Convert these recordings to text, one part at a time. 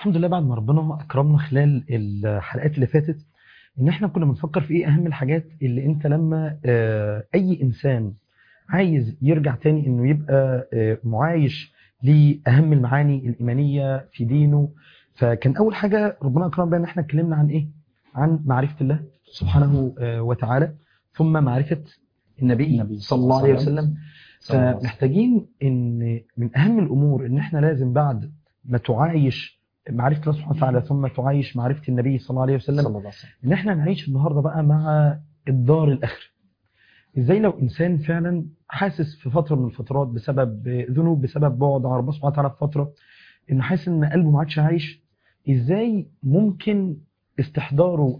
الحمد لله بعد ما ربنا أكرمنا خلال الحلقات اللي فاتت إن إحنا كنا بنفكر في إيه أهم الحاجات اللي أنت لما أي إنسان عايز يرجع تاني إنه يبقى معايش لأهم المعاني الإيمانية في دينه. فكان أول حاجة ربنا أكرم بها إن إحنا اتكلمنا عن إيه؟ عن معرفة الله سبحانه وتعالى، ثم معرفة النبي صلى الله عليه وسلم. فمحتاجين إن من أهم الأمور إن إحنا لازم بعد ما تعايش معرفة الله سبحانه وتعالى ثم تعايش معرفة النبي صلى الله عليه وسلم إن إحنا نعيش النهاردة بقى مع الدار الآخرة. إزاي لو إنسان فعلا حاسس في فترة من الفترات بسبب ذنوب، بسبب بعد عن ربنا سبحانه وتعالى في فترة، إنه حاسس إن قلبه ما عادش عايش، إزاي ممكن استحضاره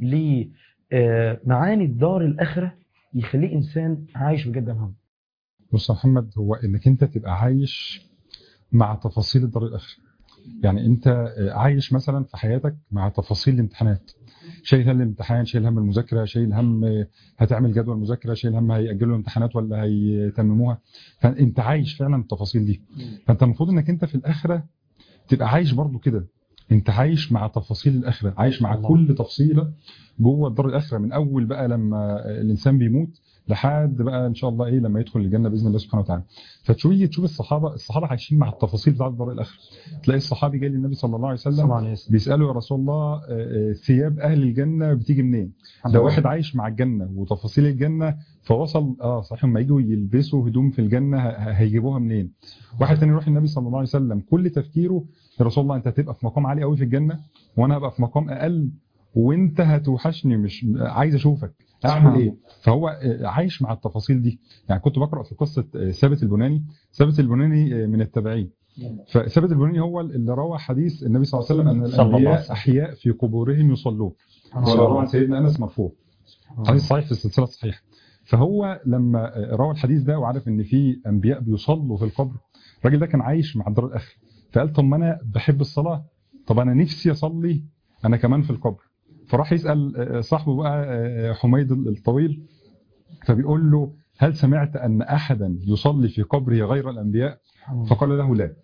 لمعاني الدار الآخرة يخليه إنسان عايش بجد معاهم؟ بص يا محمد، هو انك انت تبقى عايش مع تفاصيل الدار الاخره. يعني انت عايش مثلا في حياتك مع تفاصيل الامتحانات، شايل هم الامتحان، شايل هم المذاكره، شايل هم هتعمل جدول مذاكره، شايل هم هيأجلوا الامتحانات ولا هيتمموها. فانت عايش فعلا التفاصيل دي. فانت المفروض انك انت في الاخره تبقى عايش برضو كده. انت عايش مع تفاصيل الاخره، عايش مع كل تفصيله جوه الدار الاخره، من اول بقى لما الانسان بيموت لحد بقى ان شاء الله ايه لما يدخل الجنه باذن الله سبحانه وتعالى. فتشوف الصحابه عايشين مع التفاصيل بتاعه الدار الاخره. تلاقي الصحابي جاي للنبي صلى الله عليه وسلم بيساله يا رسول الله ثياب اهل الجنه بتيجي منين؟ ده واحد عايش مع الجنه وتفاصيل الجنه، فوصل صحيح لما يجوا يلبسوا هدوم في الجنه هيجيبوها منين؟ واحد ثاني يروح النبي صلى الله عليه وسلم كل تفكيره يا رسول الله انت هتبقى في مقام عالي قوي في الجنه وانا هبقى في مقام اقل، وانت هتوحشني، مش عايز اشوفك، اعمل ايه؟ فهو عايش مع التفاصيل دي. يعني كنت بقرا في قصه ثابت البناني. ثابت البناني من التابعين. فثابت البناني هو اللي روى حديث النبي صلى الله عليه وسلم ان الانبياء احياء في قبورهم يصلون. وروى عن سيدنا انس مرفوع، حديث صحيح في السلسله الصحيحه. فهو لما روى الحديث ده وعرف ان في انبياء بيصلوا في القبر، الراجل ده كان عايش مع الدار الاخره. فقال طب ما انا بحب الصلاه، طب انا نفسي اصلي انا كمان في القبر. فراح يسال صاحبه بقى حميد الطويل، فبيقول له هل سمعت ان احدا يصلي في قبره غير الانبياء؟ فقال له لا.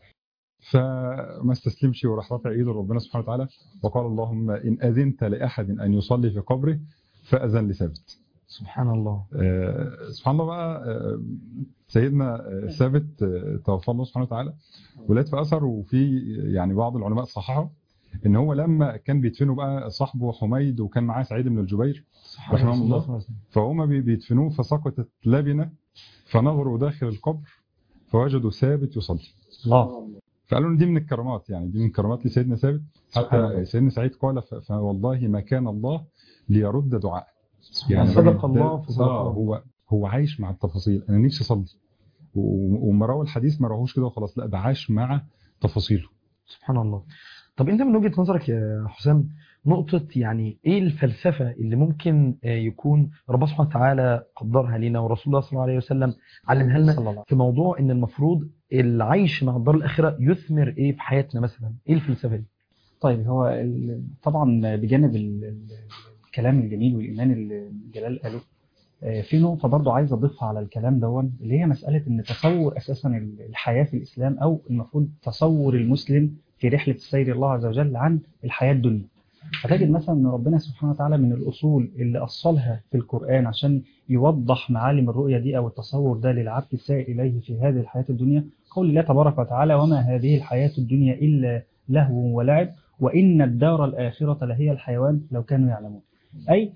فما استسلمش وراح رافع ايده لربنا سبحانه وتعالى وقال اللهم ان اذنت لاحد ان يصلي في قبره فاذن لثابت. سبحان الله. سبحان الله بقى. سيدنا ثابت توفى الله سبحانه وتعالى ولاد في اثر، وفي يعني بعض العلماء صححوا ان هو لما كان بيدفنوا بقى صاحبه حميد وكان معاه سعيد بن الجبير رحمه الله، فهم بيدفنوه فسقطت لبنه فنظروا داخل القبر فوجدوا ثابت يصلي. الله. فقالوا دي من الكرامات، يعني دي من كرامات لسيدنا ثابت. حتى سيدنا سعيد قال فوالله ما كان الله ليرد دعاء. يعني صدق الله في هو عايش مع التفاصيل. انا نفسي اصلي، وما روى الحديث ما راهوش كده وخلاص، لا ده عاش مع تفاصيله. سبحان الله. طب انت من وجهة نظرك يا حسام نقطة يعني ايه الفلسفة اللي ممكن يكون ربنا سبحانه وتعالى قدرها لنا ورسول الله صلى الله عليه وسلم علمها لنا في موضوع ان المفروض العيش مع الدار الآخرة يثمر ايه في حياتنا مثلا؟ ايه الفلسفة دي؟ طيب هو طبعا بجانب الكلام الجميل والإيمان اللي جلال قاله، في نقطة برضو عايز أضيفها على الكلام دون، اللي هي مسألة إن تصور أساسا الحياة في الإسلام، أو المفروض تصور المسلم في رحلة السير الله عز وجل عن الحياة الدنيا. فتجد مثلا أن ربنا سبحانه وتعالى من الأصول اللي أصلها في القرآن عشان يوضح معالم الرؤية دي أو التصور ده للعبد السائر إليه في هذه الحياة الدنيا، قول الله تبارك وتعالى وما هذه الحياة الدنيا إلا لهو ولعب وإن الدار الآخرة لهي الحيوان لو كانوا يعلمون. أي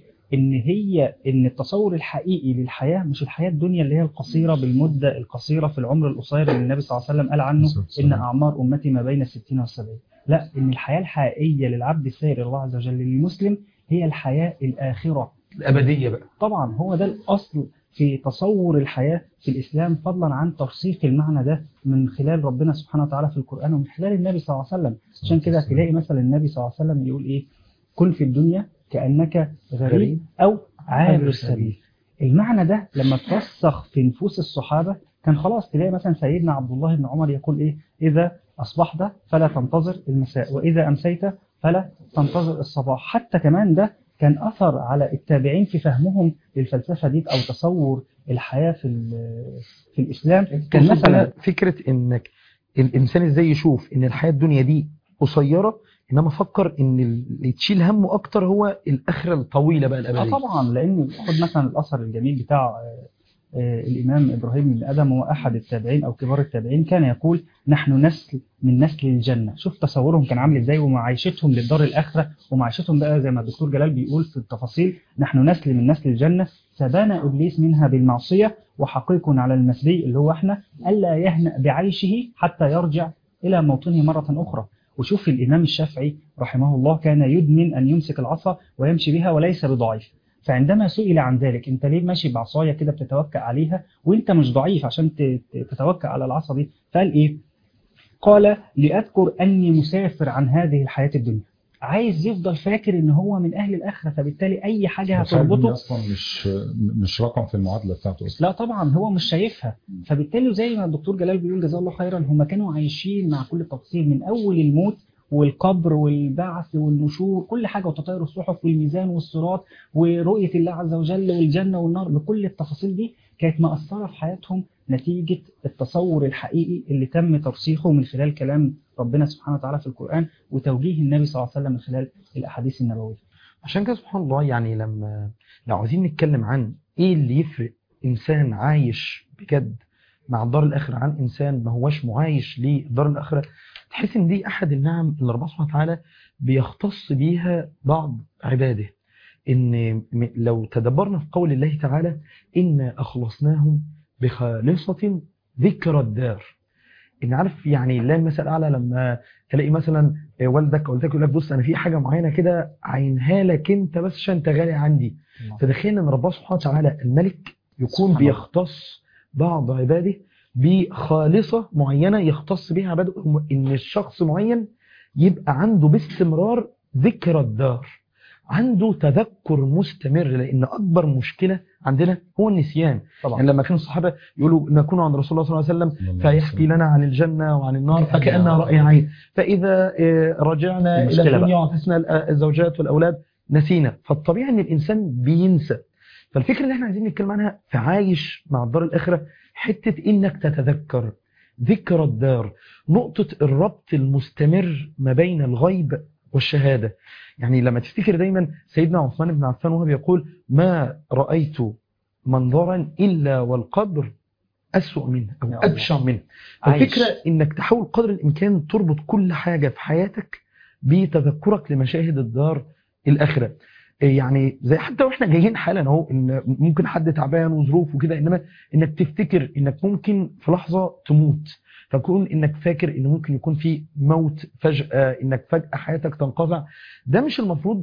إن التصور الحقيقي للحياة مش الحياة الدنيا اللي هي القصيرة بالمدة القصيرة في العمر القصير اللي النبي صلى الله عليه وسلم قال عنه إن أعمار أمتي ما بين 60 و70. لا، إن الحياة الحقيقية للعبد السائر الله عز وجل للمسلم هي الحياة الآخرة الأبدية بقى. طبعا هو ده الأصل في تصور الحياة في الإسلام، فضلا عن ترسيخ المعنى ده من خلال ربنا سبحانه وتعالى في القرآن ومن خلال النبي صلى الله عليه وسلم. عشان كده تلاقي مثلا النبي صلى الله عليه وسلم يقول إيه؟ كن في الدنيا كأنك غريب أو عابر السبيل. المعنى ده لما ترسخ في نفوس الصحابة كان خلاص تلاقي مثلا سيدنا عبد الله بن عمر يقول إيه؟ إذا أصبحت فلا تنتظر المساء وإذا أمسيت فلا تنتظر الصباح. حتى كمان ده كان أثر على التابعين في فهمهم للفلسفة دي أو تصور الحياة في الإسلام. كان مثلا فكرة إنك الإنسان إزاي يشوف إن الحياة الدنيا دي قصيرة، انما فكر ان اللي تشيل همه اكتر هو الاخره الطويله بقى الابديه. طبعا، لان خد مثلا الاثر الجميل بتاع الامام ابراهيم بن ادم، هو احد التابعين او كبار التابعين، كان يقول نحن نسل من نسل الجنه. شوف تصورهم كان عامل ازاي، ومعايشتهم للدار الاخره، ومعايشتهم بقى زي ما الدكتور جلال بيقول في التفاصيل، نحن نسل من نسل الجنه، سبانا ابليس منها بالمعصيه، وحقيق على المسلي اللي هو احنا الا يهنأ بعيشه حتى يرجع الى موطنه مره اخرى. وشوف الامام الشافعي رحمه الله كان يدمن ان يمسك العصا ويمشي بها وليس بضعيف. فعندما سئل عن ذلك، انت ليه ماشي بعصايه كده بتتوكأ عليها وانت مش ضعيف عشان تتوكأ على العصا دي؟ فقال ايه؟ قال لأذكر اني مسافر عن هذه الحياة الدنيا. عايز يفضل فاكر ان هو من اهل الاخره، فبالتالي اي حاجه هتربطه اصلا مش رقم في المعادله بتاعته اصلا. لا طبعا، هو مش شايفها. فبالتالي زي ما الدكتور جلال بيقول جزاه الله خيرا، هم كانوا عايشين مع كل التفاصيل من اول الموت والقبر والبعث والنشور، كل حاجه، وتطاير الصحف والميزان والصراط ورؤيه الله عز وجل والجنه والنار، بكل التفاصيل دي كانت مأثره في حياتهم نتيجه التصور الحقيقي اللي تم ترسيخه من خلال كلام ربنا سبحانه وتعالى في القرآن، وتوجيه النبي صلى الله عليه وسلم من خلال الأحاديث النبوية. عشان كده سبحان الله، يعني لو عايزين نتكلم عن ايه اللي يفرق انسان عايش بجد مع الدار الاخره عن انسان ما هوش معايش للدار الاخره، تحس ان دي احد النعم اللي ربنا سبحانه وتعالى بيختص بيها بعض عباده. ان لو تدبرنا في قول الله تعالى إنا أخلصناهم بخالصة ذكر الدار، ان عارف يعني الله المثل الاعلى لما تلاقي مثلا والدك او والدتك يقول لك بص انا في حاجه معينه كده عينها لك انت بس عشان انت غالي عندي. فتخيل ان ربنا سبحانه وتعالى الملك يكون بيختص بعض عباده بخالصه معينه يختص بها عباده، ان الشخص معين يبقى عنده باستمرار ذكر الدار، عنده تذكر مستمر، لان اكبر مشكله عندنا هو النسيان. طبعا. يعني لما كان الصحابه يقولوا نكون عند رسول الله صلى الله عليه وسلم فيحكي لنا عن الجنه وعن النار فكانها راي عين، فاذا رجعنا الى الدنيا وعكسنا الزوجات والاولاد نسينا. فالطبيعي ان الانسان بينسى. فالفكره اللي احنا عايزين نتكلم عنها في عايش مع الدار الاخره حته انك تتذكر ذكر الدار، نقطه الربط المستمر ما بين الغيب والشهاده. يعني لما تفتكر دايما سيدنا عثمان بن عفان وهو بيقول ما رأيت منظرا إلا والقبر أسوأ منه أو أبشع منه. الفكرة إنك تحاول قدر الإمكان تربط كل حاجة في حياتك بتذكرك لمشاهد الدار الآخرة. يعني زي حتى واحنا جايين حالا اهو ان ممكن حد تعبان وظروف وكده، انما انك تفتكر انك ممكن في لحظة تموت، فكون انك فاكر ان ممكن يكون في موت فجأة، انك فجأة حياتك تنقطع. ده مش المفروض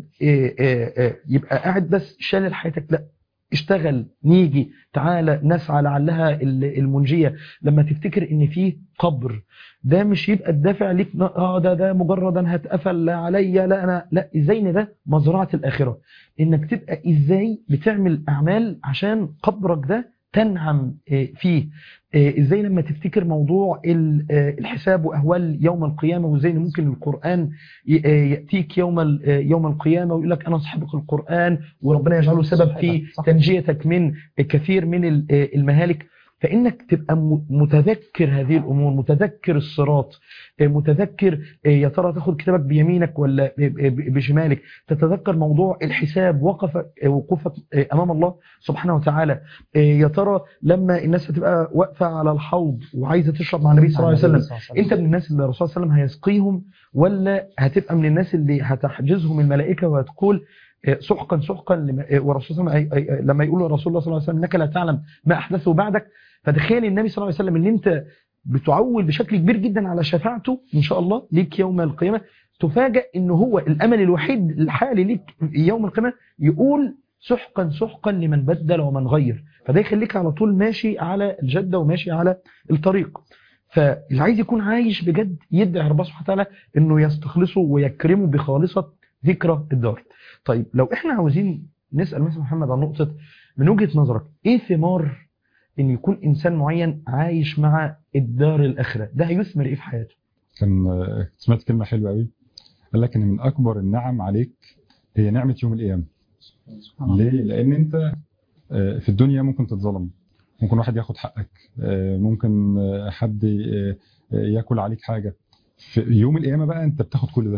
يبقى قاعد بس شالل حياتك، لا اشتغل، نيجي تعالى نسعى لعلها المنجية. لما تفتكر ان في قبر، ده مش يبقى الدافع ليك ده مجرد انا هتقفل عليا، لا انا لا، ازاي ان ده مزرعة الاخرة، انك تبقى ازاي بتعمل اعمال عشان قبرك ده تنعم فيه. ازاي لما تفتكر موضوع الحساب واهوال يوم القيامه، وازاي ممكن القران ياتيك يوم القيامه ويقول لك انا صاحبك القران وربنا يجعله سبب في تنجيتك من كثير من المهالك. فإنك تبقى متذكر هذه الأمور، متذكر الصراط، متذكر يا ترى تاخد كتابك بيمينك ولا بشمالك، تتذكر موضوع الحساب، وقوفك أمام الله سبحانه وتعالى. يا ترى لما الناس هتبقى واقفة على الحوض وعايزة تشرب مع النبي صلى الله عليه وسلم، أنت من الناس اللي الرسول صلى الله عليه وسلم هيسقيهم، ولا هتبقى من الناس اللي هتحجزهم الملائكة وهتقول سحقا سحقا والرسول لما يقول الرسول الله صلى الله عليه وسلم انك لا تعلم ما احدثه بعدك. فتخيل النبي صلى الله عليه وسلم اللي انت بتعول بشكل كبير جدا على شفاعته ان شاء الله ليك يوم القيامه، تفاجئ انه هو الامل الوحيد الحالي ليك يوم القيامه، يقول سحقا سحقا لمن بدل ومن غير. فده يخليك على طول ماشي على الجده وماشي على الطريق. فاللي عايز يكون عايش بجد يدعي ربنا سبحانه وتعالى انه يستخلصه ويكرمه بخالصه ذكرى الدار. طيب لو احنا عاوزين نسأل مثلا محمد عن نقطة من وجهة نظرك، ايه ثمار ان يكون انسان معين عايش مع الدار الاخرة؟ ده هيثمر ايه في حياته؟ كان سمعت كلمة حلوة قوي، قال لك ان من اكبر النعم عليك هي نعمة يوم القيامة. ليه؟ لان انت في الدنيا ممكن تتظلم، ممكن واحد ياخد حقك، ممكن حد ياكل عليك حاجة. في يوم القيامة بقى انت بتاخد كل ده،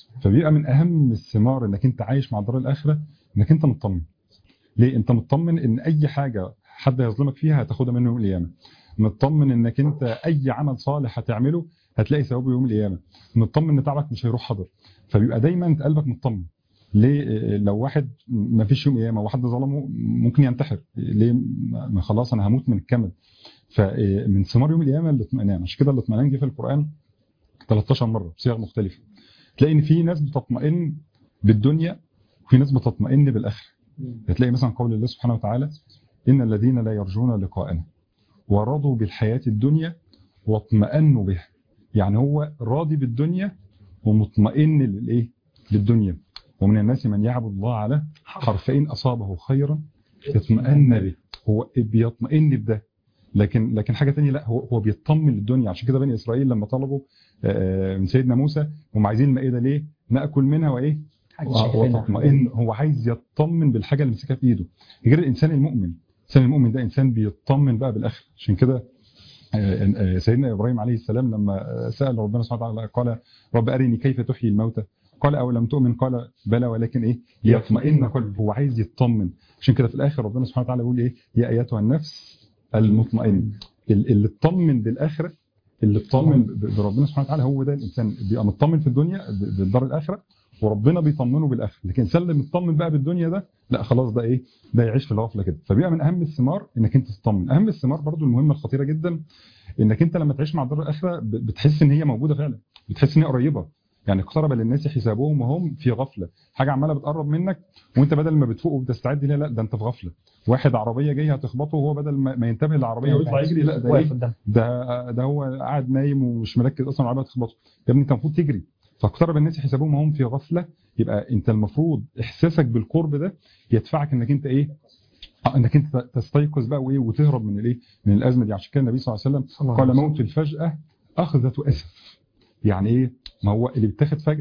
فبيبقى من اهم الثمار انك انت عايش مع الدار الاخره انك انت مطمن. ليه؟ انت مطمن ان اي حاجه حد هيظلمك فيها هتاخدها منه يوم القيامه. مطمن انك انت اي عمل صالح هتعمله هتلاقي ثوابه يوم القيامه. مطمن ان تعبك مش هيروح حضر. فبيبقى دايما انت قلبك مطمن. ليه؟ لو واحد ما فيش يوم قيامه وحد ظلمه ممكن ينتحر. ليه؟ ما خلاص انا هموت من الكمد. فمن ثمار يوم القيامه الاطمئنان. عشان كده الاطمئنان جه في القران 13 مره بصيغ مختلفه. تلاقي ان في ناس بتطمئن بالدنيا وفي ناس بتطمئن بالاخره. هتلاقي مثلا قول الله سبحانه وتعالى ان الذين لا يرجون لقاءنا ورضوا بالحياه الدنيا واطمأنوا بها. يعني هو راضي بالدنيا ومطمئن للايه؟ للدنيا. ومن الناس من يعبد الله على حرف، فإن أصابه خيرا اطمأن به. هو بيطمئن بده. لكن حاجه ثانيه لا، هو بيطمن للدنيا. عشان كده بني اسرائيل لما طلبوا من سيدنا موسى هم عايزين المائده ليه؟ ناكل منها وايه؟ وتطمئن. هو عايز يطمن بالحاجه اللي مسكها في ايده. غير الانسان المؤمن. الانسان المؤمن ده انسان بيطمن بقى بالاخره. عشان كده سيدنا ابراهيم عليه السلام لما سال ربنا سبحانه وتعالى قال رب ارني كيف تحيي الموتى قال او لم تؤمن قال بلى ولكن ايه؟ ليطمئن قلبه. هو عايز يطمن. عشان كده في الاخر ربنا سبحانه وتعالى يقول ايه؟ يا ايتها النفس المطمئن. اللي اطمن بالاخره، اللي اطمن بربنا سبحانه وتعالى، هو ده الانسان بيبقى مطمن في الدنيا بالدار الاخره وربنا بيطمنه بالاخره. لكن الانسان اللي مطمن بقى بالدنيا ده لا خلاص ده ايه؟ ده يعيش في الغفله كده. فبيبقى من اهم الثمار انك انت تطمن. اهم الثمار برضو المهمه الخطيره جدا انك انت لما تعيش مع الدار الاخره بتحس ان هي موجوده فعلا. بتحس ان هي قريبه. يعني اقترب للناس حسابهم وهم في غفله. حاجه عماله بتقرب منك وانت بدل ما بتفوق وبتستعد ليها لا ده انت في غفله. واحد عربيه جايه هتخبطه وهو بدل ما ينتبه للعربيه ويطلع يجري لا ده ايه؟ ده هو قاعد نايم ومش مركز اصلا العربيه هتخبطه. يا ابني انت المفروض تجري. فاقترب الناس حسابهم وهم في غفله. يبقى انت المفروض احساسك بالقرب ده يدفعك انك انت ايه؟ انك انت تستيقظ بقى وايه وتهرب من الايه؟ من الازمه دي. عشان كده النبي صلى الله عليه وسلم قال موت الفجأه اخذته اسف. يعني ايه؟ ما هو اللي بيتاخد فجأه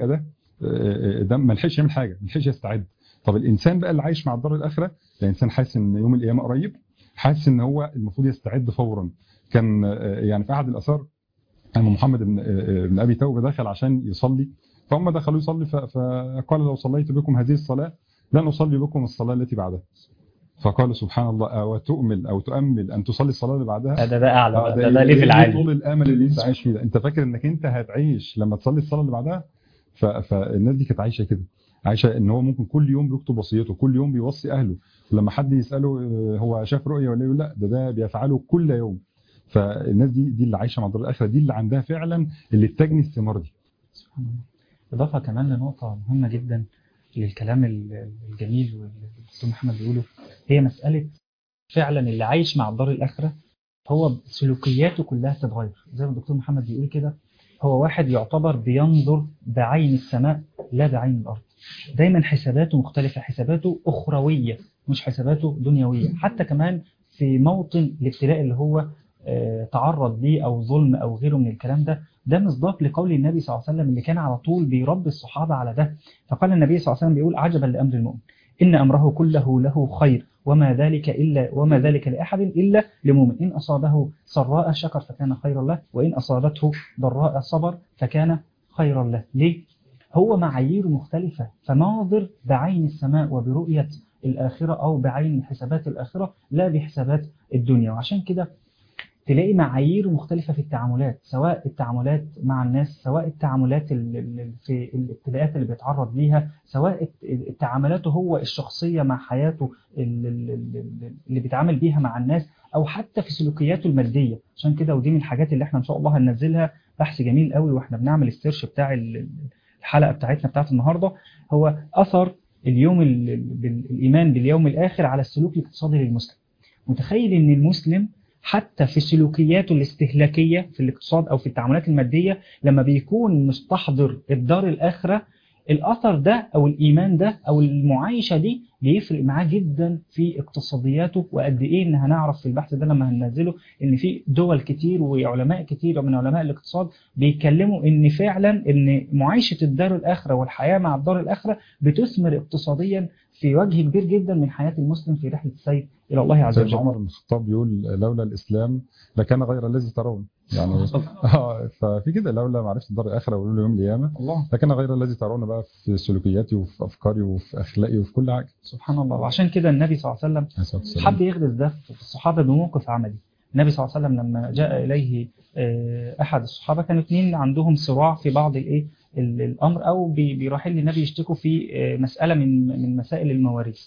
ده ما لحقش يعمل حاجه، ما لحقش يستعد. طب الانسان بقى اللي عايش مع الدار الاخره، الانسان حاسس ان يوم القيامه قريب، حاسس ان هو المفروض يستعد فورا. كان يعني في احد الاثار ان محمد بن ابي توبه دخل عشان يصلي، فهم دخلوا يصلي فقال لو صليت بكم هذه الصلاه لن اصلي بكم الصلاه التي بعدها. فقال سبحان الله او تؤمل او تؤمل ان تصلي الصلاه اللي بعدها. ده اعلى ده ليفل عالي. طول الامل اللي انت عايش فيه ده، انت فاكر انك انت هتعيش لما تصلي الصلاه اللي بعدها. فالناس دي كانت عايشه كده، عايشه ان هو ممكن كل يوم بيكتب وصيته، كل يوم بيوصي اهله. ولما حد يساله هو شاف رؤيه ولا يقول لا ده بيفعله كل يوم. فالناس دي اللي عايشه مع الدار الاخره، دي اللي عندها فعلا اللي بتجني الثمار دي. اضافه كمان لنقطه مهمه جدا للكلام الجميل واللي الدكتور محمد بيقوله، هي مساله فعلا اللي عايش مع الدار الاخره هو سلوكياته كلها تتغير. زي ما الدكتور محمد بيقول كده، هو واحد يعتبر بينظر بعين السماء لا بعين الارض. دايما حساباته مختلفه، حساباته اخرويه مش حساباته دنيويه. حتى كمان في موطن الابتلاء اللي هو تعرض ليه او ظلم او غيره من الكلام ده مصداق لقول النبي صلى الله عليه وسلم اللي كان على طول بيربي الصحابه على ده. فقال النبي صلى الله عليه وسلم بيقول عجبا لامر المؤمن ان امره كله له خير وما ذلك لاحد الا لمؤمن ان اصابه سراء شكر فكان خيرا له وان اصابته ضراء صبر فكان خيرا له. ليه؟ هو معايير مختلفه، فناظر بعين السماء وبرؤيه الاخره او بعين حسابات الاخره لا بحسابات الدنيا. وعشان كده تلاقي معايير مختلفة في التعاملات، سواء التعاملات مع الناس، سواء التعاملات في الابتلاءات اللي بيتعرض ليها، سواء تعاملاته هو الشخصية مع حياته اللي بيتعامل بيها مع الناس، أو حتى في سلوكياته المادية. عشان كده ودي من الحاجات اللي احنا إن شاء الله هننزلها بحث جميل قوي واحنا بنعمل السيرش بتاع الحلقة بتاعتنا بتاعت النهاردة، هو أثر الإيمان باليوم الآخر على السلوك الاقتصادي للمسلم. متخيل إن المسلم حتى في سلوكياته الاستهلاكية في الاقتصاد أو في التعاملات المادية لما بيكون مستحضر الدار الآخرة، الأثر ده أو الإيمان ده أو المعايشة دي بيفرق معاه جدا في اقتصادياته. وقد إيه إن هنعرف في البحث ده لما هننزله إن في دول كتير وعلماء كتير من علماء الاقتصاد بيتكلموا إن فعلا إن معايشة الدار الآخرة والحياة مع الدار الآخرة بتثمر اقتصاديا في وجه كبير جدا من حياة المسلم في رحلة السير إلى الله عز وجل. عمر بن الخطاب بيقول لولا الإسلام لكان غير الذي ترون. يعني ففي كده لولا معرفة الدار الآخرة وقولوا يوم القيامة الله لكن غير الذي ترون بقى في سلوكياتي وفي أفكاري وفي أخلاقي وفي كل حاجة. سبحان الله. وعشان كده النبي صلى الله عليه وسلم حب يغرس ده في الصحابة بموقف عملي. النبي صلى الله عليه وسلم لما جاء إليه أحد الصحابة، كانوا اثنين عندهم صراع في بعض الأمر، أو بيروحين للنبي يشتكوا في مسألة من مسائل المواريث،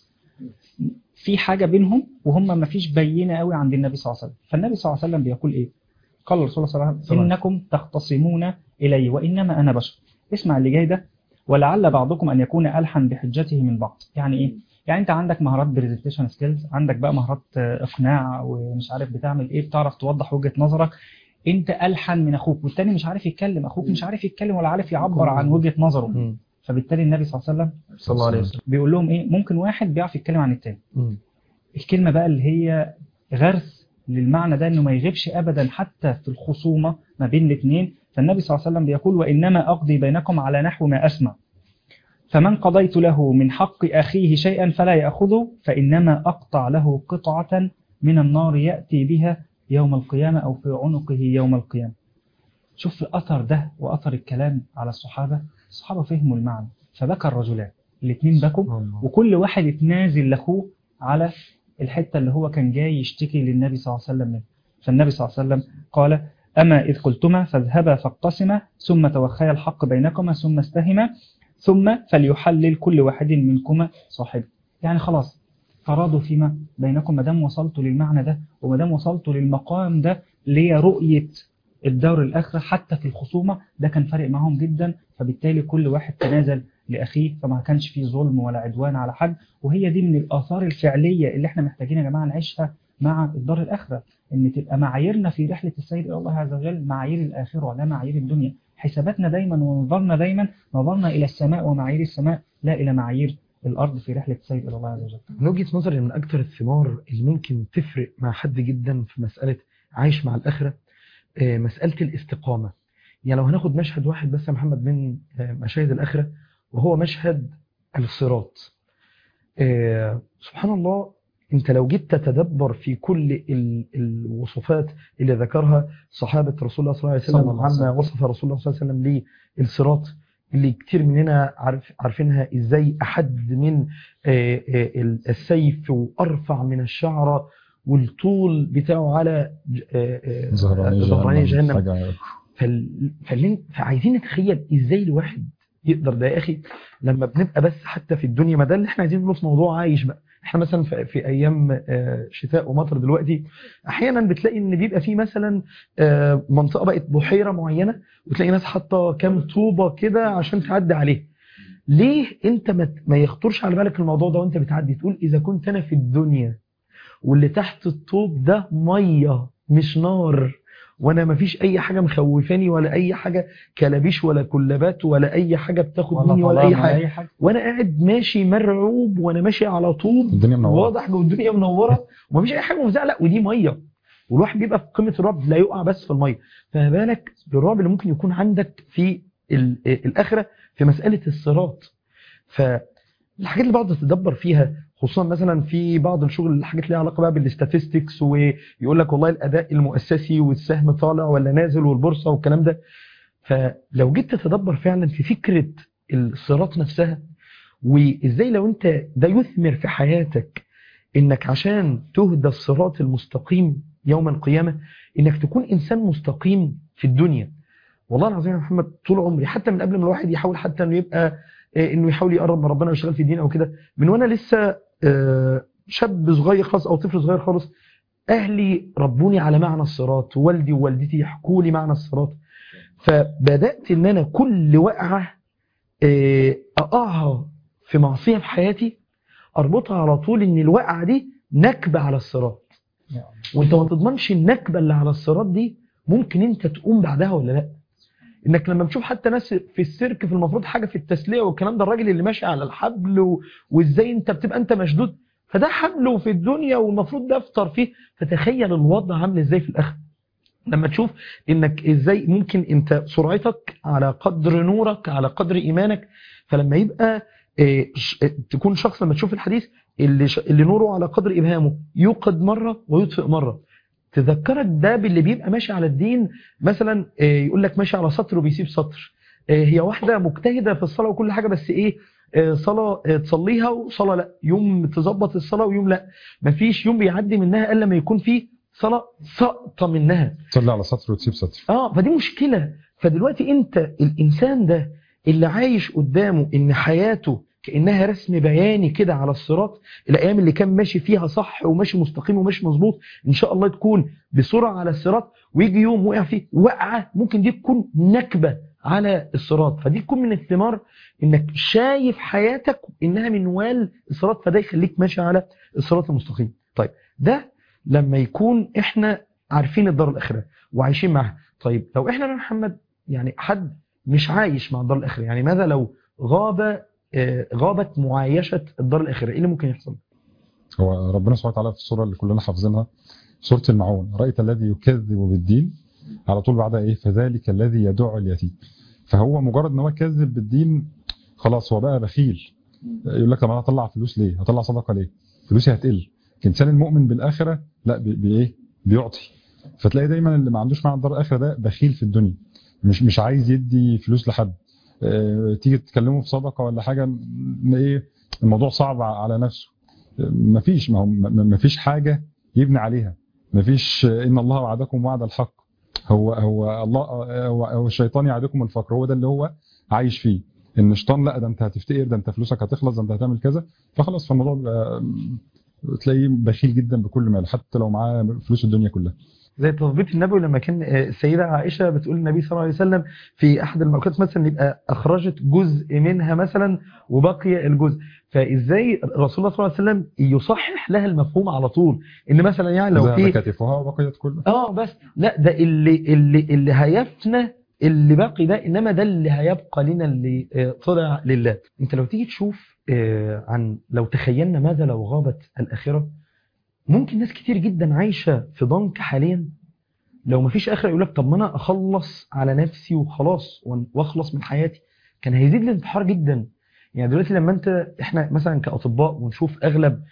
في حاجة بينهم وهم ما فيش بينة قوي عند النبي صلى الله عليه وسلم. فالنبي صلى الله عليه وسلم بيقول إيه؟ قال الرسول صلى الله عليه وسلم: إنكم تختصمون إلي وإنما أنا بشر. اسمع اللي جاي ده: ولعل بعضكم أن يكون ألحن بحجته من بعض. يعني إيه؟ يعني أنت عندك مهارات بريزنتيشن سكيلز، عندك بقى مهارات إقناع ومش عارف بتعمل إيه، بتعرف توضح وجهة نظرك، أنت ألحن من أخوك، والتاني مش عارف يتكلم، أخوك مش عارف يتكلم ولا عارف يعبر عن وجهة نظره. فبالتالي النبي صلى الله عليه وسلم بيقول لهم إيه؟ ممكن واحد بيعرف يتكلم عن التاني. الكلمة بقى اللي هي غرس للمعنى ده، انه ما يغيبش ابدا حتى في الخصومة ما بين الاثنين. فالنبي صلى الله عليه وسلم بيقول: وإنما أقضي بينكم على نحو ما أسمع، فمن قضيت له من حق أخيه شيئا فلا يأخذه، فإنما أقطع له قطعة من النار يأتي بها يوم القيامة أو في عنقه يوم القيامة. شوف الأثر ده وأثر الكلام على الصحابة فهموا المعنى، فبكى الرجلان، الاثنين بكوا، وكل واحد اتنازل لأخوه على الحتة اللي هو كان جاي يشتكي للنبي صلى الله عليه وسلم منه. فالنبي صلى الله عليه وسلم قال: أما إذ قلتما فاذهبا فاقتسما ثم توخيا الحق بينكما ثم استهما ثم فليحلل كل واحد منكما صاحبه. يعني خلاص تراضوا فيما بينكم، مدام وصلتوا للمعنى ده ومدام وصلتوا للمقام ده اللي هي رؤية الدار الآخرة حتى في الخصومة، ده كان فارق معهم جدا. فبالتالي كل واحد تنازل لأخيه، فما كانش فيه ظلم ولا عدوان على حد. وهي دي من الآثار الفعلية اللي احنا محتاجين يا جماعة نعيشها مع الدار الآخرة، ان تبقى معاييرنا في رحلة السير إلى الله عز وجل معايير الآخرة لا معايير الدنيا. حساباتنا دايما ونظرنا دايما نظرنا إلى السماء ومعايير السماء لا إلى معايير الأرض في رحلة السير إلى الله عز وجل. من وجهة نظري من أكثر الثمار اللي ممكن تفرق مع حد جدا في مسألة عايش مع الآخرة مسألة الاستقامة. يعني لو هناخد مشهد واحد بس يا محمد من مشاهد الآخرة، وهو مشهد الصراط. سبحان الله، انت لو جيت تتدبر في كل الوصفات اللي ذكرها صحابة رسول الله صلى الله عليه وسلم عما وصف رسول الله صلى الله عليه وسلم للصراط، اللي كتير مننا عارفينها ازاي أحد من السيف وأرفع من الشعرة، والطول بتاعه على ظهراني جهنم. فعايزين نتخيل ازاي الواحد يقدر ده. يا اخي لما بنبقى بس حتى في الدنيا، ما ده اللي احنا عايزين نقوله في موضوع عايش بقى. احنا مثلا في ايام شتاء ومطر دلوقتي، احيانا بتلاقي ان بيبقى في مثلا منطقه بقت بحيره معينه، وتلاقي ناس حاطه كام طوبه كده عشان تعدي عليه. ليه انت ما يخطرش على بالك الموضوع ده وانت بتعدي؟ تقول اذا كنت انا في الدنيا واللي تحت الطوب ده ميه مش نار، وانا ما فيش اي حاجه مخوفاني ولا اي حاجه كلابيش ولا كلابات ولا اي حاجه بتاخد مني ولا اي حاجه، وانا قاعد ماشي مرعوب وانا ماشي على طوب واضح والدنيا منوره وما فيش اي حاجه مفزعه، لا ودي ميه، والواحد بيبقى في قمه الرعب لا يقع بس في الميه. فما بالك بالرعب اللي ممكن يكون عندك في الاخره في مساله الصراط. فالحاجات اللي بقعد اتدبر فيها، خصوصا مثلا في بعض الشغل الحاجات اللي لها علاقه بقى بالاستاتستكس، ويقول لك والله الاداء المؤسسي والسهم طالع ولا نازل والبورصه والكلام ده. فلو جيت تتدبر فعلا في فكره الصراط نفسها، وازاي لو انت ده يثمر في حياتك انك عشان تهدى الصراط المستقيم يوم القيامه، انك تكون انسان مستقيم في الدنيا. والله العظيم يا محمد طول عمري، حتى من قبل ما الواحد يحاول حتى انه يبقى انه يحاول يقرب من ربنا ويشتغل في الدين او كده، من وانا لسه شاب صغير خالص او طفل صغير خالص، اهلي ربوني على معنى الصراط، ووالدي ووالدتي يحكوا لي معنى الصراط. فبدات ان انا كل وقعه اقعها في معصيه في حياتي اربطها على طول ان الوقعه دي نكبه على الصراط، وانت ما تضمنش النكبه اللي على الصراط دي ممكن انت تقوم بعدها ولا لا. انك لما بتشوف حتى ناس في السيرك في المفروض حاجه في التسليه والكلام ده، الراجل اللي ماشي على الحبل وازاي انت بتبقى انت مشدود، فده حبله في الدنيا والمفروض ده افطر فيه. فتخيل الوضع عامل ازاي في الاخره لما تشوف انك ازاي ممكن انت سرعتك على قدر نورك على قدر ايمانك. فلما يبقى تكون شخص لما تشوف الحديث اللي نوره على قدر ابهامه يوقد مره ويطفئ مره، تذكرك ده باللي بيبقى ماشي على الدين. مثلا يقول لك ماشي على سطر وبيسيب سطر. هي واحدة مجتهدة في الصلاة وكل حاجة، بس ايه، صلاة تصليها وصلاة لا، يوم تظبط الصلاة ويوم لا. مفيش يوم بيعدي منها الا لما يكون فيه صلاة سقطة منها. تصلي على سطر وتسيب سطر. فدي مشكلة. فدلوقتي انت الانسان ده اللي عايش قدامه ان حياته كأنها رسم بياني كده على الصراط، الايام اللي كان ماشي فيها صح وماشي مستقيم وماشي مظبوط ان شاء الله تكون بسرعة على الصراط، ويجي يوم وقع فيه وقعة ممكن دي تكون نكبة على الصراط. فدي تكون من الثمار انك شايف حياتك انها منوال الصراط، فده يخليك ماشي على الصراط المستقيم. طيب ده لما يكون احنا عارفين الدار الاخره وعايشين معها. طيب لو احنا يا محمد يعني حد مش عايش مع الدار الاخره، يعني ماذا لو غابت معايشه الدار الاخره، ايه اللي ممكن يحصل؟ هو ربنا سبحانه وتعالى في السوره اللي كلنا حافظينها، سوره المعون، رايت الذي يكذب بالدين، على طول بعدها ايه؟ فذلك الذي يدع اليتيم. فهو مجرد ان هو كذب بالدين خلاص هو بقى بخيل. يقول لك طب انا هطلع فلوس ليه؟ هطلع صدقه ليه؟ فلوسي هتقل. الانسان المؤمن بالاخره لا بايه؟ بيعطي. فتلاقي دايما اللي ما عندوش معنى الدار الاخره ده بخيل في الدنيا، مش عايز يدي فلوس لحد. تيجي تكلمه في صدقه ولا حاجه، ايه الموضوع صعب على نفسه. مفيش، مفيش حاجه يبني عليها. مفيش ان الله وعدكم وعد الحق. هو الله، هو الشيطان يعدكم الفقر، هو ده اللي هو عايش فيه. ان الشيطان لا ده انت هتفتقر، ده انت فلوسك هتخلص، ده انت هتعمل كذا، فخلاص فالموضوع تلاقيه بخيل جدا بكل مال حتى لو معاه فلوس الدنيا كلها. زي تثبيت النبي لما كان السيدة عائشة بتقول النبي صلى الله عليه وسلم في أحد الموقات مثلا يبقى أخرجت جزء منها مثلا وبقي الجزء، فإزاي رسول الله صلى الله عليه وسلم يصحح لها المفهوم على طول ان مثلا يعني لو في كتفها وبقيت كله بس لا ده اللي هيفنى اللي باقي ده، انما ده اللي هيبقى لنا اللي طلع لله. انت لو تيجي تشوف عن لو تخيلنا ماذا لو غابت الآخرة، ممكن ناس كتير جدا عايشة في ضنك حاليا لو مفيش آخرة، يقول لك طب ما أنا أخلص على نفسي وخلاص وأخلص من حياتي. كان هيزيد الانتحار جدا. يعني دلوقتي لما إحنا مثلا كأطباء ونشوف أغلب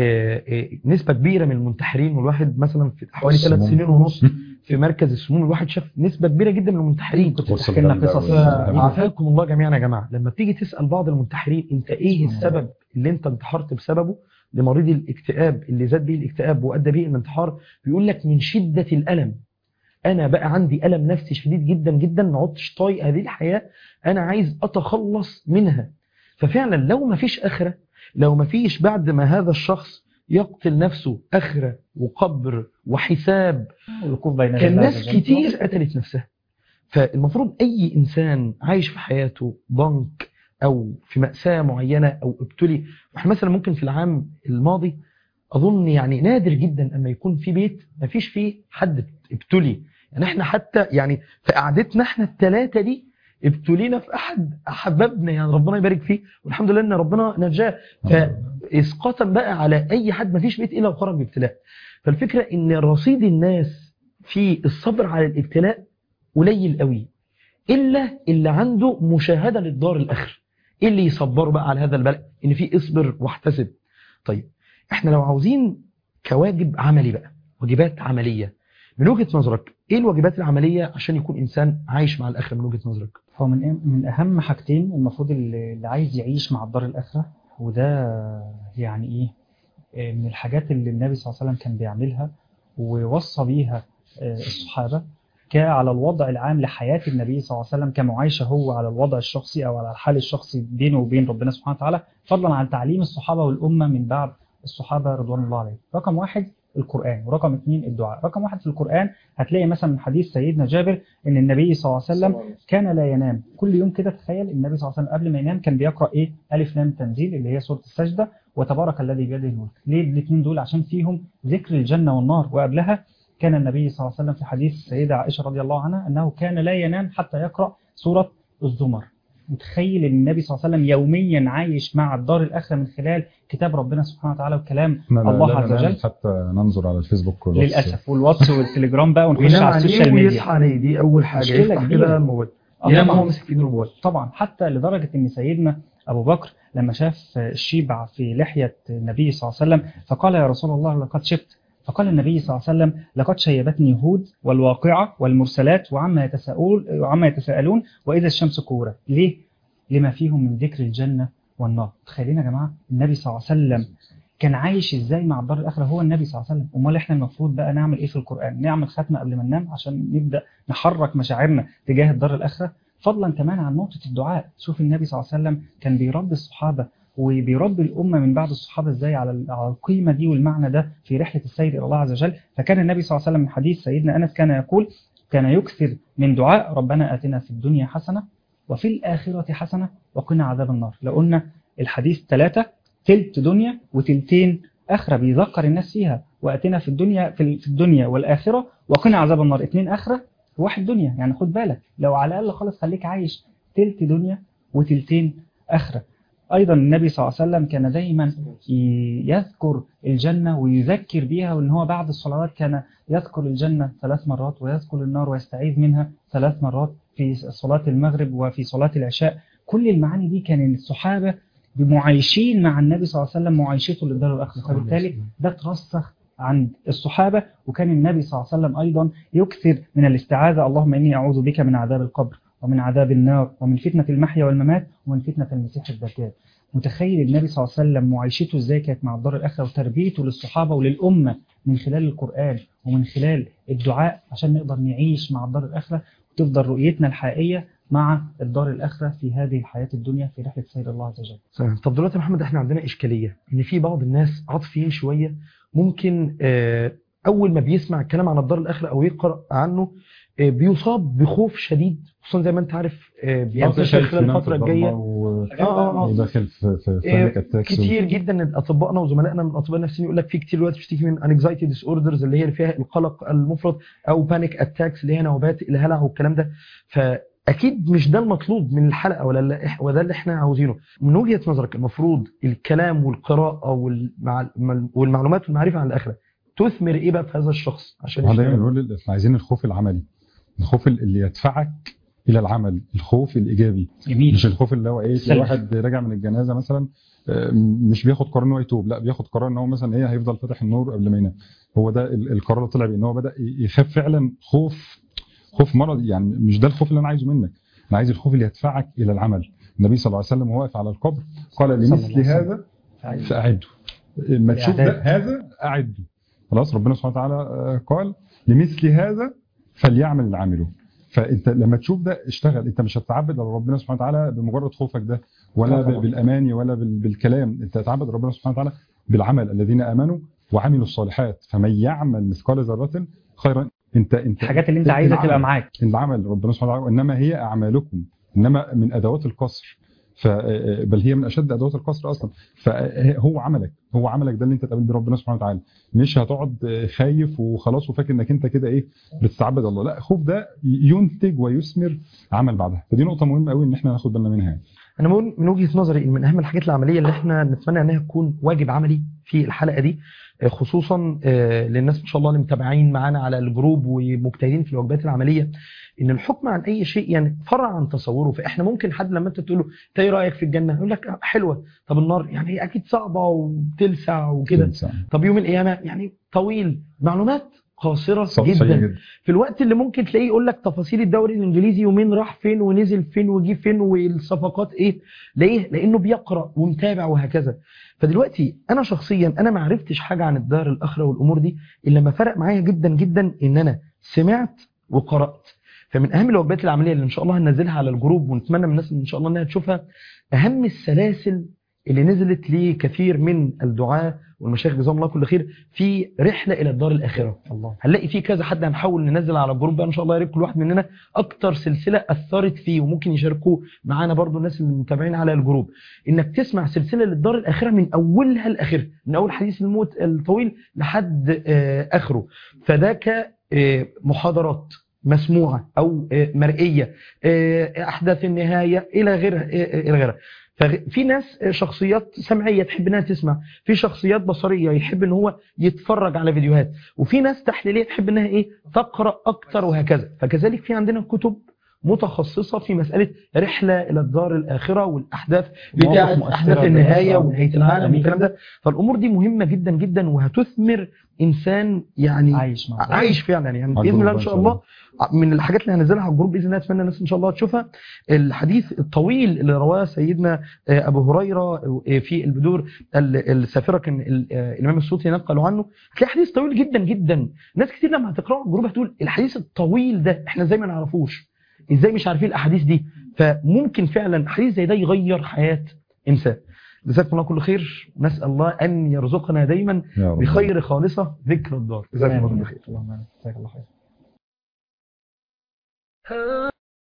نسبة كبيرة من المنتحرين، والواحد مثلا في حوالي 3 سنين ونص في مركز السموم الواحد شاف نسبة كبيرة جدا من المنتحرين. كنت بحكي لنا قصص عافاكم الله جميعا يا جماعة. لما بتيجي تسأل بعض المنتحرين أنت إيه السبب اللي أنت انتحرت بسببه، لمريض الاكتئاب اللي زاد به الاكتئاب وأدى به الانتحار، بيقول لك من شدة الألم، أنا بقى عندي ألم نفسي شديد جدا جدا، ما عدتش طايق هذه الحياة، أنا عايز أتخلص منها. ففعلا لو ما فيش آخرة، لو ما فيش بعد ما هذا الشخص يقتل نفسه آخرة وقبر وحساب، كان ناس كتير قتلت نفسها. فالمفروض أي إنسان عايش في حياته ضنك أو في مأساة معينة أو ابتلي، واحنا مثلا ممكن في العام الماضي أظن يعني نادر جدا أما يكون في بيت ما فيش فيه حد ابتلي. يعني احنا حتى يعني في قعدتنا احنا الثلاثة دي ابتلينا في أحد أحبابنا، يعني ربنا يبارك فيه والحمد لله أن ربنا نجاه. فإسقاطا بقى على أي حد ما فيش بيت إلا وخرج بابتلاء. فالفكرة إن رصيد الناس في الصبر على الابتلاء قليل قوي، إلا اللي عنده مشاهدة للدار الآخرة، اللي يصبروا بقى على هذا البلاء إن في اصبر واحتسب. طيب احنا لو عاوزين كواجب عملي بقى، واجبات عملية من وجهة نظرك، ايه الواجبات العملية عشان يكون إنسان عايش مع الآخرة من وجهة نظرك؟ هو من أهم حاجتين المفروض اللي عايز يعيش مع الدار الآخرة، وده يعني إيه من الحاجات اللي النبي صلى الله عليه وسلم كان بيعملها ووصى بيها الصحابة على الوضع العام لحياة النبي صلى الله عليه وسلم كمعايشة هو على الوضع الشخصي أو على الحال الشخصي بينه وبين ربنا سبحانه وتعالى، فضلا عن تعليم الصحابة والأمة من بعد الصحابة رضوان الله عليهم. رقم 1 القرآن، ورقم 2 الدعاء. رقم 1 في القرآن هتلاقي مثلا من حديث سيدنا جابر ان النبي صلى الله عليه وسلم كان لا ينام كل يوم كده. تخيل النبي صلى الله عليه وسلم قبل ما ينام كان بيقرأ ايه؟ ألف لام تنزيل اللي هي سورة السجدة، وتبارك الذي بيده الملك. ليه الاثنين دول؟ عشان فيهم ذكر الجنة والنار. وقبلها كان النبي صلى الله عليه وسلم في حديث السيدة عائشة رضي الله عنها أنه كان لا ينام حتى يقرأ سورة الزمر. متخيل ان النبي صلى الله عليه وسلم يوميا عايش مع الدار الآخرة من خلال كتاب ربنا سبحانه وتعالى وكلام الله عز وجل. حتى ننظر على الفيسبوك والواتس للأسف، والواتس والتليجرام بقى ونخش على السوشيال ميديا ويصحى عليه، دي أول حاجة يفتح كده الموبايل ينام هو مسك في الموبايل. طبعا حتى لدرجة ان سيدنا أبو بكر لما شاف الشيبع في لحية النبي صلى الله عليه وسلم فقال يا رسول الله لقد شبت، فقال النبي صلى الله عليه وسلم: لقد شيبتني هود والواقعة والمرسلات وعما يتساءلون وإذا الشمس كورت. ليه؟ لما فيهم من ذكر الجنة والنار. تخيلين يا جماعة النبي صلى الله عليه وسلم كان عايش ازاي مع الدار الآخرة؟ هو النبي صلى الله عليه وسلم. امال احنا المفروض بقى نعمل ايه في القرآن؟ نعمل ختمة قبل ما ننام عشان نبدأ نحرك مشاعرنا تجاه الدار الآخرة، فضلا كمان عن نقطة الدعاء. شوف النبي صلى الله عليه وسلم كان بيربي الصحابة وبيربي الأمة من بعد الصحابة ازاي على القيمة دي والمعنى ده في رحلة السير إلى الله عز وجل. فكان النبي صلى الله عليه وسلم من حديث سيدنا أنس كان يقول: كان يكثر من دعاء ربنا آتنا في الدنيا حسنة وفي الآخرة حسنة وقنا عذاب النار. لو قلنا الحديث 3 تلت دنيا وتلتين آخرة بيذكر الناس فيها، وآتنا في الدنيا في الدنيا والآخرة وقنا عذاب النار. 2 آخرة و1 دنيا. يعني خد بالك لو على الأقل خالص خليك عايش تلت دنيا وتلتين آخرة. أيضا النبي صلى الله عليه وسلم كان دايما يذكر الجنة ويذكر بيها، وإن هو بعد الصلوات كان يذكر الجنة 3 مرات ويذكر النار ويستعيذ منها 3 مرات في صلاة المغرب وفي صلاة العشاء. كل المعاني دي كان الصحابة معايشين مع النبي صلى الله عليه وسلم معايشته للدار الآخرة، فبالتالي ده ترسخ عند الصحابة. وكان النبي صلى الله عليه وسلم أيضا يكثر من الاستعاذة: اللهم إني أعوذ بك من عذاب القبر ومن عذاب النار ومن فتنة المحيا والممات ومن فتنة المسيح الدجال. متخيل النبي صلى الله عليه وسلم معايشته ازاي كانت مع الدار الآخرة وتربيته للصحابة وللأمة من خلال القرآن ومن خلال الدعاء عشان نقدر نعيش مع الدار الآخرة وتفضل رؤيتنا الحقيقية مع الدار الآخرة في هذه الحياة الدنيا في رحلة سير الله عز وجل. طب دلوقتي يا محمد احنا عندنا إشكالية إن في بعض الناس عاطفيين شوية، ممكن أول ما بيسمع الكلام عن الدار الآخرة أو يقرأ عنه بيصاب بخوف شديد، خصوصا زي ما انت عارف بينتشر خلال الفترة الجاية وداخل في كتير جدا. اطبائنا وزملائنا من الاطباء النفسيين يقول لك في كتير دلوقتي بتشتكي من انكزايتي ديس اوردرز اللي هي فيها القلق المفرط، او بانيك اتاكس اللي هي نوبات الهلع والكلام ده. فاكيد مش ده المطلوب من الحلقه وده اللي احنا عاوزينه. من وجهة نظرك المفروض الكلام والقراءة والمعلومات والمعرفة عن الاخره تثمر ايه بقى في هذا الشخص؟ عشان احنا دايما بنقول احنا عايزين الخوف العملي، الخوف اللي يدفعك الى العمل، الخوف الايجابي. جميل. مش الخوف اللي هو ايه واحد راجع من الجنازه مثلا مش بياخد قرار ان هو يتوب، لا بياخد قرار ان هو مثلا ايه هيفضل فاتح النور قبل ما ينام. هو ده القرار اللي طلع بيه، ان هو بدا يخاف فعلا خوف مرضي. يعني مش ده الخوف اللي انا عايزه منك، انا عايز الخوف اللي يدفعك الى العمل. النبي صلى الله عليه وسلم وهو واقف على القبر قال: لمثل هذا فاعدوا. لما تشوف ده هذا اعدوا. خلاص ربنا سبحانه وتعالى قال: لمثل هذا فليعمل العاملون. فانت لما تشوف ده اشتغل. انت مش هتتعبد لربنا سبحانه وتعالى بمجرد خوفك ده، ولا بالاماني ولا بالكلام. انت تتعبد ربنا سبحانه وتعالى بالعمل. الذين امنوا وعملوا الصالحات فمن يعمل مثقال ذره خيرا. انت الحاجات اللي انت عايزها تبقى معاك. العمل ربنا سبحانه وتعالى: انما هي اعمالكم، انما من ادوات القصر، بل هي من اشد ادوات القصر اصلا. فهو عملك ده اللي انت تقابل بيه ربنا سبحانه وتعالى. مش هتقعد خايف وخلاص وفاكر انك انت كده ايه بتستعبد الله. لا، خوف ده ينتج ويثمر عمل بعدها. فدي نقطه مهمه قوي ان احنا ناخد بالنا منها. انا من وجهة نظري ان من اهم الحاجات العمليه اللي احنا نتمنى انها تكون واجب عملي في الحلقه دي، خصوصا للناس ما شاء الله اللي متابعين معانا على الجروب ومجتهدين في الواجبات العمليه، ان الحكم عن اي شيء يعني فرع عن تصوره. فاحنا ممكن حد لما انت تقول له انت ايه رايك في الجنه يقول لك حلوه. طب النار يعني هي اكيد صعبه وبتلسع وكده. طب يوم القيامه يعني طويل. معلومات قاصرة جدا في الوقت اللي ممكن تلاقيه يقول لك تفاصيل الدوري الانجليزي ومين راح فين ونزل فين وجي فين والصفقات ايه. ليه؟ لانه بيقرأ ومتابع وهكذا. فدلوقتي انا شخصيا انا ما عرفتش حاجة عن الدار الاخرة والامور دي الا لما فرق معايا جدا جدا ان انا سمعت وقرأت. فمن اهم الواجبات العملية اللي ان شاء الله هننزلها على الجروب ونتمنى من الناس ان شاء الله انها تشوفها، اهم السلاسل اللي نزلت لكثير من الدعاة والمشايخ جزاهم الله كل خير في رحلة إلى الدار الآخرة. الله. هنلاقي فيه كذا حد هنحاول ننزل على الجروب بقى إن شاء الله. يا ريت كل واحد مننا أكتر سلسلة أثرت فيه، وممكن يشاركوا معانا برضو الناس اللي متابعين على الجروب، إنك تسمع سلسلة للدار الآخرة من أولها لآخرها، من أول حديث الموت الطويل لحد آخره. فده كمحاضرات مسموعة أو مرئية، أحداث النهاية إلى غيرها. ففي ناس شخصيات سمعية تحب انها تسمع، في شخصيات بصرية يحب ان هو يتفرج على فيديوهات، وفي ناس تحليلية تحب انها تقرأ اكتر وهكذا. فكذلك في عندنا كتب متخصصة في مسألة رحلة إلى الدار الآخرة والأحداث بتاعة مؤثرة أحداث النهاية بالنسبة. ونهاية العالم والكلام ده. فالأمور دي مهمة جدا جدا وهتثمر إنسان يعني عايش فعلا يعني بإذن الله إن شاء الله. من الحاجات اللي هنزلها على الجروب بإذن الله أتمنى الناس إن شاء الله تشوفها الحديث الطويل اللي رواه سيدنا أبو هريرة في البدور السافرة، كان الإمام السيوطي نقلوا عنه. هتلاقي حديث طويل جدا جدا، ناس كتير لما هتقرأه على الجروب هتقول الحديث الطويل ده إحنا إزاي ما نعرفوش، إزاي مش عارفين الأحاديث دي. فممكن فعلا حديث زي ده يغير حياة إنسان. جزاكم الله كل خير، نسأل الله أن يرزقنا دايما بخير خالصة ذكر الدار. جزاكم الله كل خير.